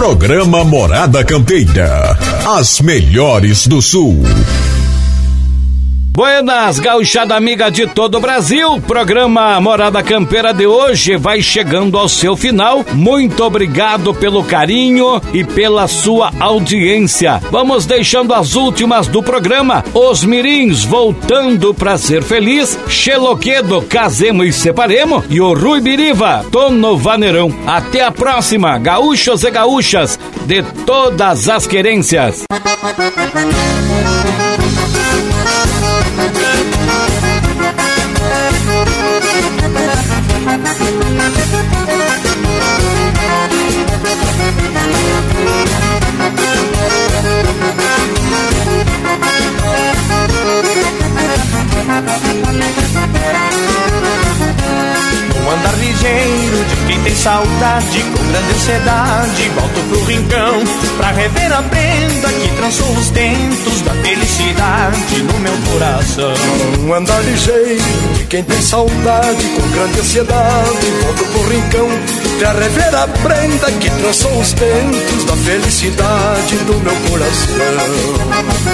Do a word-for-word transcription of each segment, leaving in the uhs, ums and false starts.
Programa Morada Campeira. As melhores do Sul. Buenas, gauchada amiga de todo o Brasil. Programa Morada Campeira de hoje vai chegando ao seu final. Muito obrigado pelo carinho e pela sua audiência. Vamos deixando as últimas do programa. Os mirins voltando pra ser feliz. Xeloquedo, casemos e separemos. E o Rui Biriva, Tono Vaneirão. Até a próxima, gaúchos e gaúchas de todas as querências. Um andar ligeiro de quem tem saudade, com grande ansiedade, volto pro rincão pra rever a prenda que trançou os tentos da felicidade no meu coração. Um andar ligeiro de quem tem saudade, com grande ansiedade, volto pro rincão pra rever a prenda que trançou os tentos da felicidade do meu coração.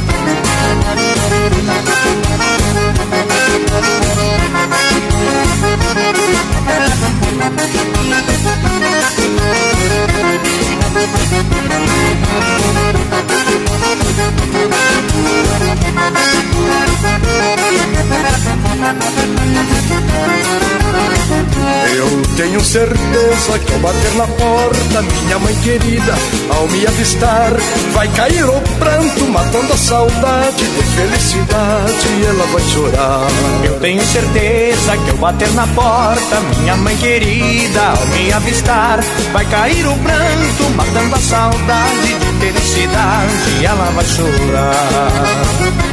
Eu tenho certeza que ao bater na porta, minha mãe querida, ao me avistar, vai cair o pranto, matando a saudade de felicidade, e ela vai chorar. Eu tenho certeza que ao bater na porta, minha mãe querida, ao me avistar, vai cair o pranto, matando a saudade de felicidade, e ela vai chorar.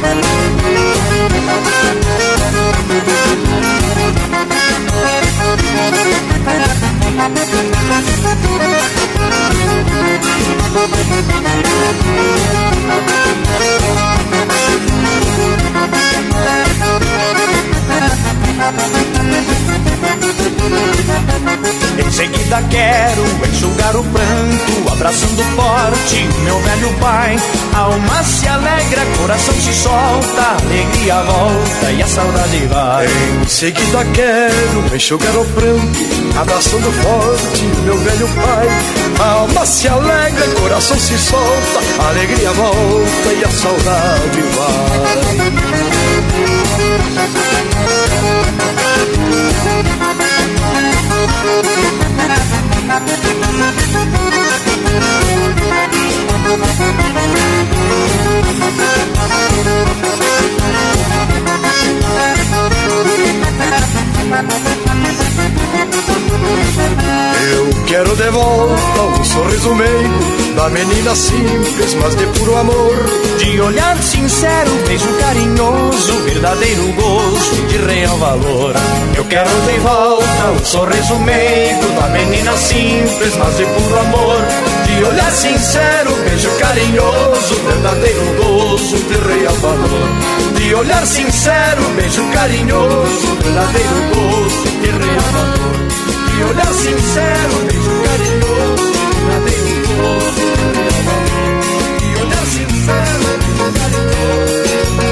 Em seguida quero enxugar o pranto, abraçando forte meu velho pai. A alma se alegra, coração se solta, a alegria volta e a saudade vai. Em seguida quero enxugar o pranto, abraçando forte meu velho pai. A alma se alegra, coração se solta, a alegria volta e a saudade vai. Eu quero de volta um sorriso meigo da menina simples, mas de puro amor, de olhar sincero, beijo carinhoso, verdadeiro gozo de real valor. Eu quero de volta um sorriso meigo da menina simples, mas de puro amor, de olhar sincero, beijo carinhoso, verdadeiro gozo de real valor. De olhar sincero, beijo carinhoso, verdadeiro gozo de real valor. De olhar sincero, beijo carinhoso, verdadeiro gozo de real valor. De olhar sincero, beijo carinhoso.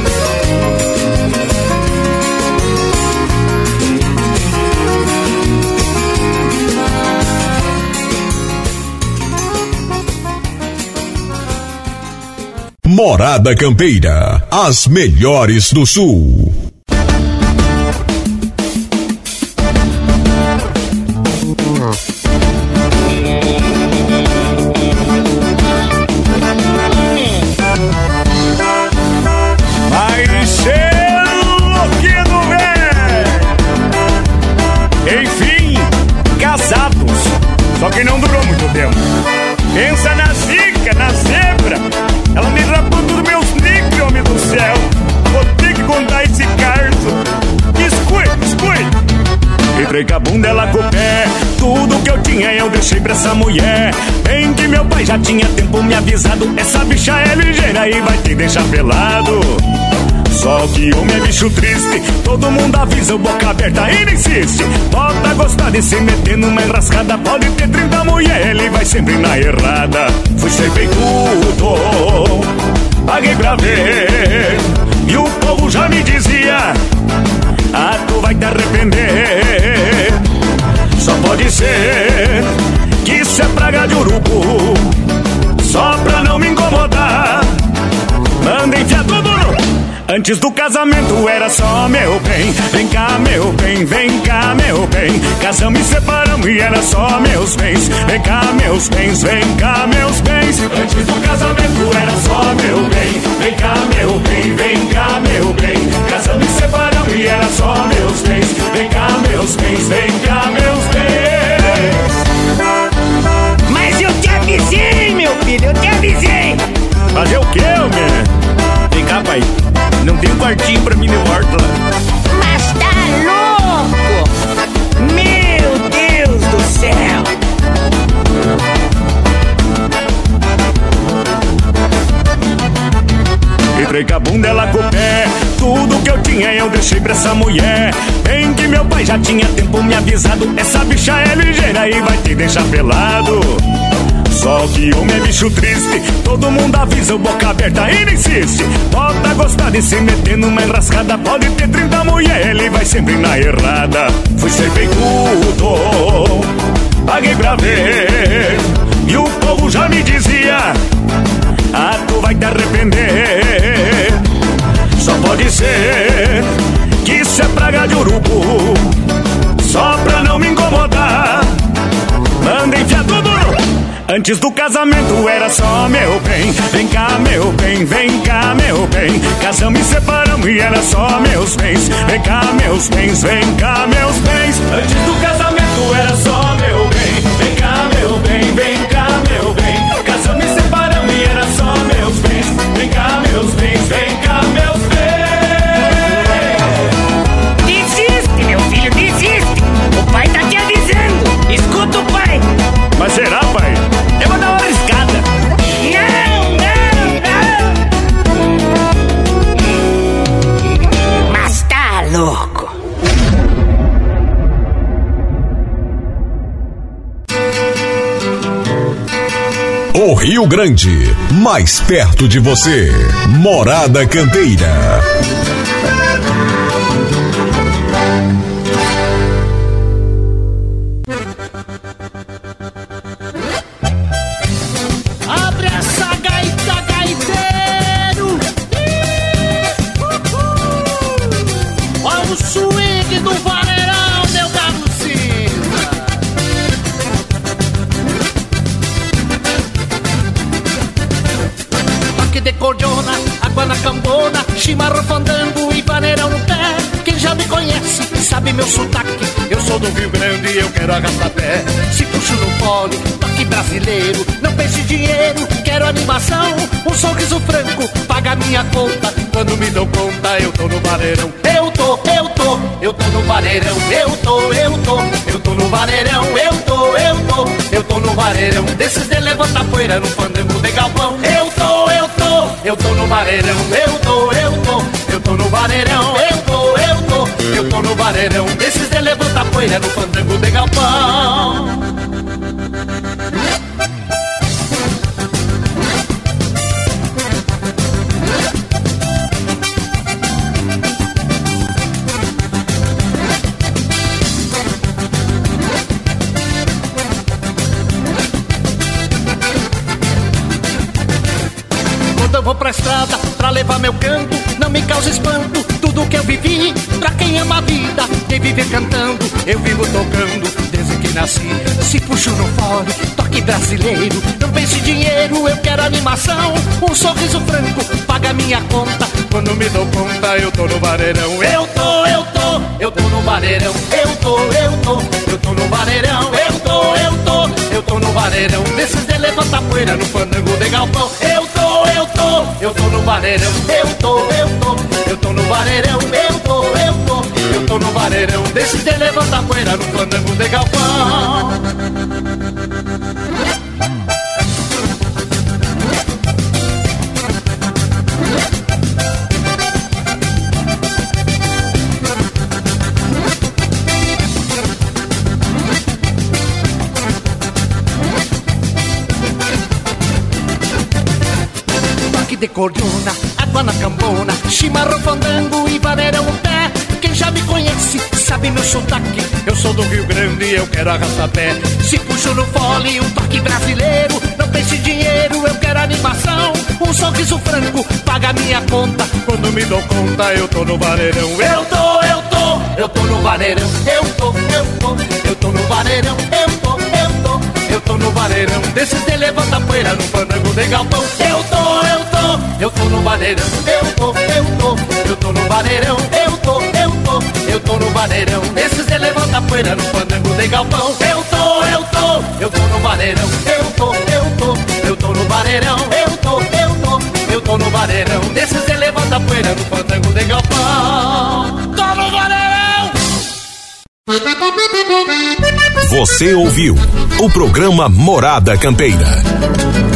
Morada Campeira, as melhores do Sul. Só que não durou muito tempo. Pensa na zica, na zebra. Ela me rapou tudo meus níqueis, homem do céu. Vou ter que contar esse caso. Escute, escute. Entrei com a bunda, ela com o pé. Tudo que eu tinha eu deixei pra essa mulher. Bem que meu pai já tinha tempo me avisado. Essa bicha é ligeira e vai te deixar pelado. Só que homem é bicho triste, todo mundo avisa, o boca aberta ele insiste. Bota gostar de se meter numa enrascada, pode ter trinta mulher, ele vai sempre na errada. Fui ser tudo, paguei pra ver, e o povo já me dizia: ah, tu vai te arrepender. Só pode ser que isso é praga de urubu, só pra não me incomodar, manda enfiar tudo no... Antes do casamento era só meu bem. Vem cá, meu bem, vem cá, meu bem. Casamos e separamos e era só meus bens. Vem cá, meus bens, vem cá, meus bens. Antes do casamento era só meu bem. Vem cá, meu bem, vem cá, meu bem. Casamos e separamos e era só meus bens. Vem cá, meus bens, vem cá, meus bens. Mas eu te avisei, meu filho, eu te avisei. Fazer o quê, meu? Vem cá, pai. Não tem um quartinho pra mim no horto lá. Mas tá louco! Meu Deus do céu! Entrei com a bunda, ela com o pé. Tudo que eu tinha eu deixei pra essa mulher. Bem que meu pai já tinha tempo me avisado: essa bicha é ligeira e vai te deixar pelado. Só que homem é bicho triste, todo mundo avisa, o boca aberta ele insiste. Bota gostar de se meter numa enrascada, pode ter trinta mulher, ele vai sempre na errada. Fui ser tudo, paguei pra ver, e o povo já me dizia: ah, tu vai te arrepender. Só pode ser que isso é praga de urubu, só pra não me incomodar, manda enfiar tudo no... Antes do casamento era só meu bem. Vem cá, meu bem, vem cá, meu bem. Casamos e separamos e era só meus bens. Vem cá, meus bens, vem cá, meus bens. Antes do casamento era só meu bem. Vem cá, meu bem, vem cá, meu bem. Casamos e separamos e era só meus bens. Vem cá, meus bens, vem cá, meus bens. Desiste, meu filho, desiste. O pai tá te avisando. Escuta o pai. Mas será, pai? Eu vou dar uma arriscada. Não, não, não. Mas tá louco. O Rio Grande, mais perto de você. Morada Campeira. Cordiona, água na cambona, chimarrão fandango e vaneirão no pé. Quem já me conhece sabe meu sotaque, eu sou do Rio Grande e eu quero arrastar pé. Se puxo no fole, toque brasileiro, não pense em dinheiro, quero animação. Um sorriso franco, paga minha conta, quando me dou conta eu tô no vaneirão. Eu tô, eu tô, eu tô no vaneirão. Eu tô, eu tô, eu tô no vaneirão. Eu tô, eu tô, eu tô no vaneirão. Desses de levanta poeira no fandango de galpão. Eu tô, eu tô, eu tô no vaneirão. Eu tô, eu tô, eu tô no vaneirão. Eu tô, eu tô, eu tô no vaneirão. Desses de levanta poeira no fandango de galpão. Vou pra estrada pra levar meu canto, não me causa espanto tudo que eu vivi. Pra quem ama a vida, quem vive cantando, eu vivo tocando desde que nasci. Se puxo no fole, toque brasileiro, não pense em dinheiro, eu quero animação. Um sorriso franco, paga minha conta, quando me dou conta eu tô no vaneirão. Eu tô, eu tô, eu tô no vaneirão. Eu tô, eu tô, eu tô no vaneirão. Eu tô, eu tô, eu tô no vaneirão. Desses de levanta poeira no fandango de galpão. Eu tô, eu tô, eu tô no vaneirão. Eu tô, eu tô, eu tô no vaneirão. Eu tô, eu tô, eu tô no vaneirão. Desses de levanta poeira no fandango de galpão. toque de cordiona, água na cambona, chimarrão, fandango e vaneirão no pé. Quem já me conhece sabe meu sotaque, eu sou do Rio Grande e eu quero arrasta-pé. Se puxo no fole um toque brasileiro, não pense em dinheiro, eu quero animação. Um sorriso franco paga minha conta, quando me dou conta eu tô no vaneirão. Eu tô, eu tô, eu tô no vaneirão. Eu tô, eu tô, eu tô no vaneirão. Eu tô, eu tô, eu tô no vaneirão. Desses de levanta poeira no fandango de galpão. Eu tô, eu tô, eu tô no vaneirão. Eu tô, eu tô, eu tô no vaneirão. Eu tô, eu tô, eu tô no vaneirão. Desses de levanta poeira no fandango de galpão. Eu tô, eu tô, eu tô no vaneirão. Eu tô, eu tô, eu tô no vaneirão. Eu tô, eu tô, eu tô no vaneirão. Desses de levanta poeira no fandango de galpão. Tô no vaneirão. Você ouviu o programa Morada Campeira.